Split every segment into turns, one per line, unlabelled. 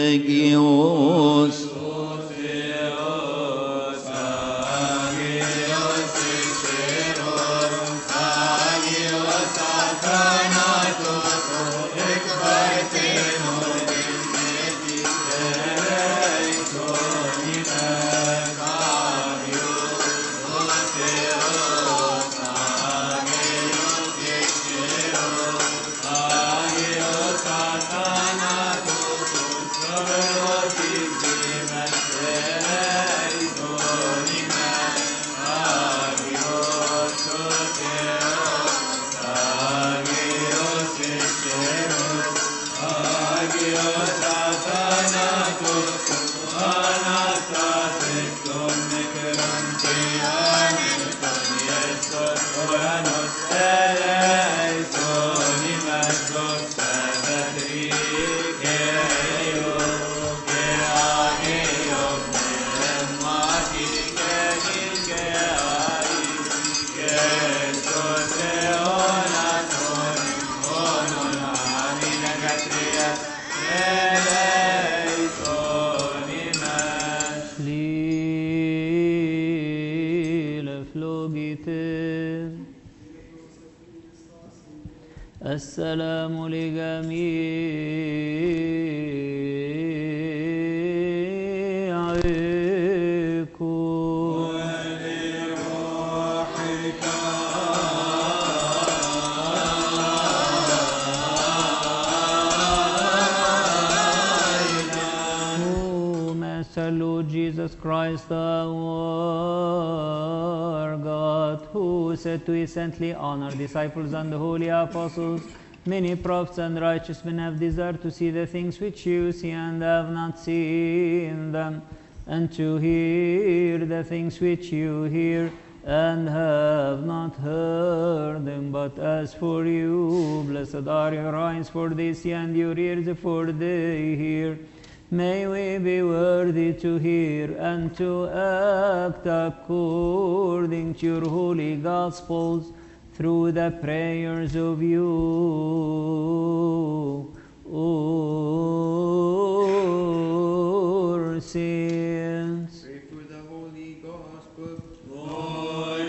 Agios السلام لجميعكم
ولروحك
O Master Lord Jesus Christ, our God, who said to his saintly honored disciples and the holy apostles, many prophets and righteous men have desired to see the things which you see and have not seen them, and to hear the things which you hear and have not heard them. But as for you, blessed are your eyes, for they see, and your ears, for they hear. May we be worthy to hear and to act according to your holy Gospels, through the prayers of you, our saints.
Pray for the Holy Gospel.
Lord,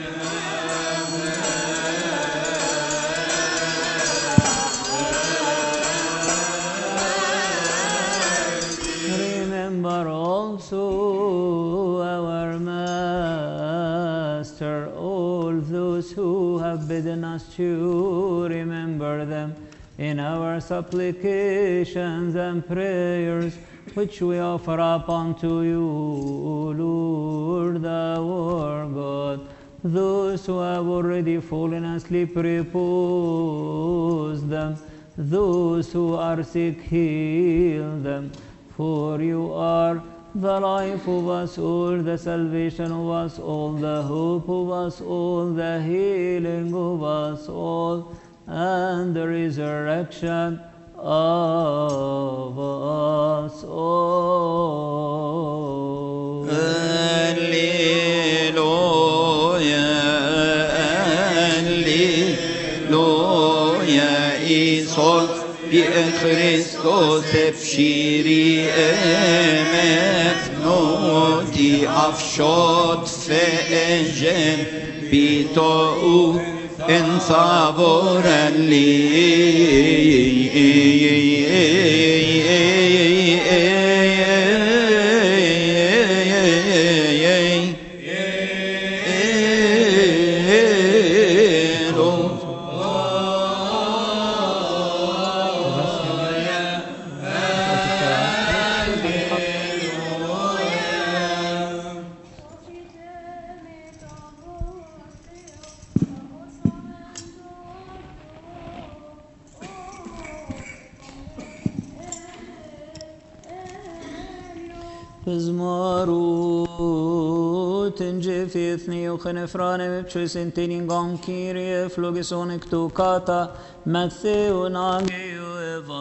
Remember also our Master, all those who have bidden us to remember them in our supplications and prayers, which we offer up unto you, Lord our God. Those who have already fallen asleep, repose them. Those who are sick, heal them. For you are the life of us all, the salvation of us all, the hope of us all, the healing of us all, and the resurrection of us all.
Alleluia, Alleluia, Isol بخريستوس بشيري مفنوتي أفشوت فأجن بيتو إن صبرا
Pizmarut Ingefithni Uchenefrane Vipchusintin Gon Kyrie Phlogisonic Tukata Matthew Nagio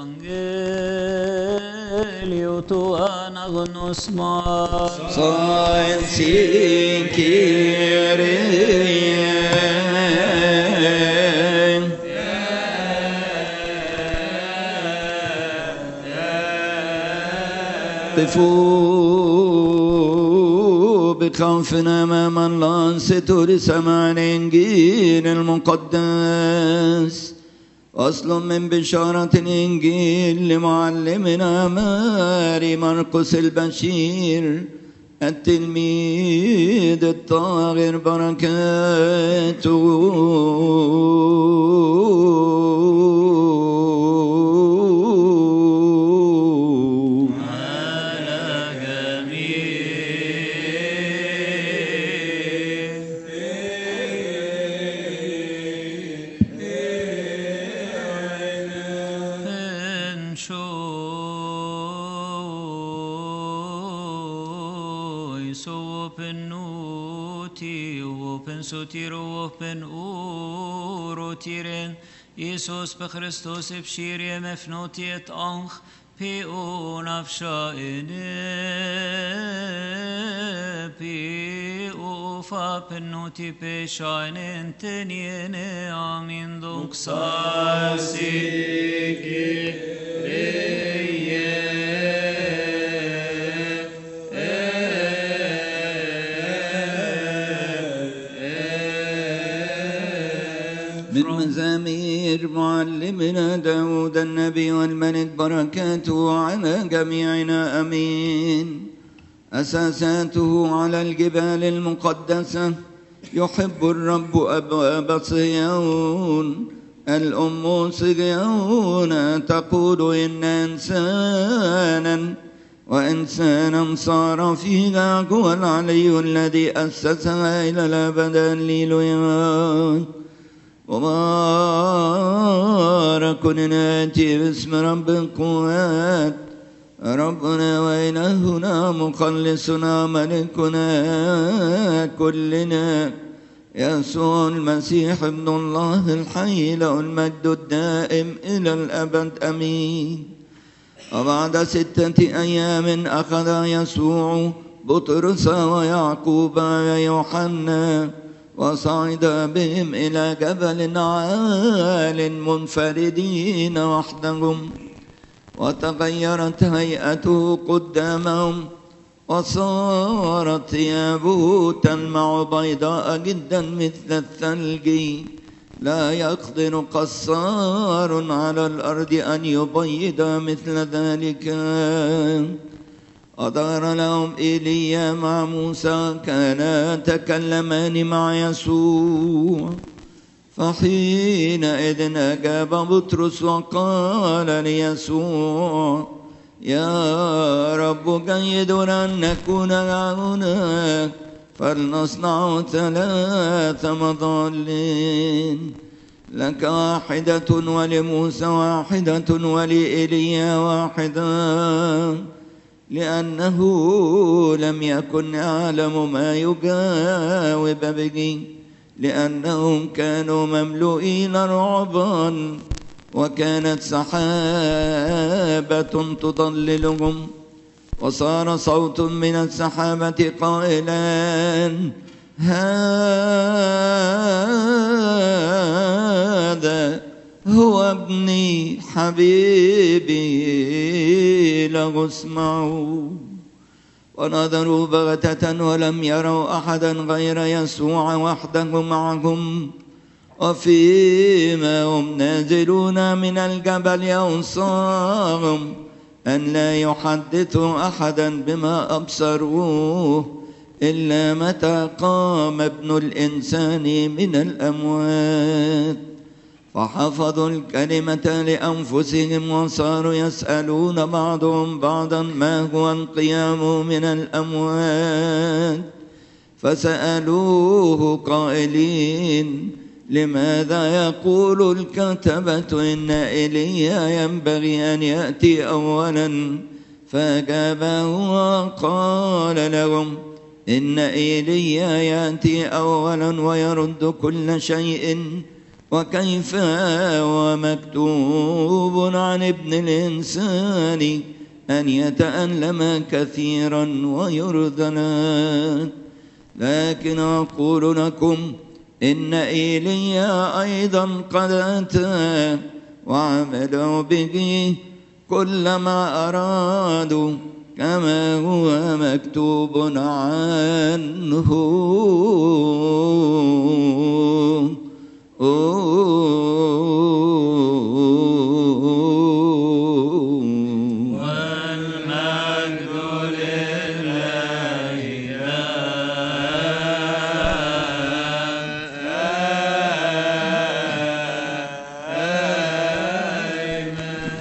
Evangelio Tu Anagnosma
Sainsi Kyrie قفوا بخوف أمام الله ستر سماع الإنجيل المقدس. أصل من بشارة الإنجيل لمعلمنا ماري مرقس البشير التلميذ الطاهر بركاته
Sotiro pen urotiren Isus pe Christos epshirie mefnotiet anch pe unafsha ene pe ufa penoti pe shainen teniene amin doxasi
مزامير معلمنا داود النبي والملك بركاته على جميعنا أمين. أساساته على الجبال المقدسة يحب الرب أبواب صهيون. الأم صهيون تقول إن إنسانا صار فيها هو العلي الذي أسسها إلى الأبد. هللويا. وبارك ناتي باسم رب القوات ربنا وإلهنا مخلصنا ملكنا كلنا يسوع المسيح ابن الله الحي له المجد الدائم إلى الأبد أمين. وبعد 6 أيام أخذ يسوع بطرس ويعقوب ويوحنا وصعد بهم إلى جبل عال منفردين وحدهم. وتغيرت هيئته قدامهم وصارت ثيابه تلمع بيضاء جدا مثل الثلج. لا يقدر قصار على الأرض أن يبيض مثل ذلك. أدار لهم إيليا مع موسى كانا يتكلمان مع يسوع. فحينئذ أجاب بطرس وقال ليسوع يا رب جيد أن نكون هنا فلنصنع 3 مظالين لك 1 ولموسى 1 ولإيليا 1 لأنه لم يكن يعلم ما يجاوب به لأنهم كانوا مملوئين رعبا وكانت سحابة تضللهم. وصار صوت من السحابة قائلا هذا هو ابني حبيبي له اسمعوا. ونظروا بغتة ولم يروا أحدا غير يسوع وحده معهم. وفيما هم نازلون من الجبل أوصاهم أن لا يحدثوا أحدا بما أبصروه إلا متى قام ابن الإنسان من الأموات. فحفظوا الكلمة لأنفسهم وصاروا يسألون بعضهم بعضا ما هو القيام من الأموات. فسألوه قائلين لماذا يقول الكتبة إن إيليا ينبغي أن يأتي أولا؟ فأجاب وقال لهم إن إيليا يأتي أولا ويرد كل شيء وكيف ومكتوب عن ابن الإنسان أن يتألم كثيرا ويرذل. لكن أقول لكم إن إيليا أيضا قد أتى وعملوا به كل ما أرادوا كما هو مكتوب عنه.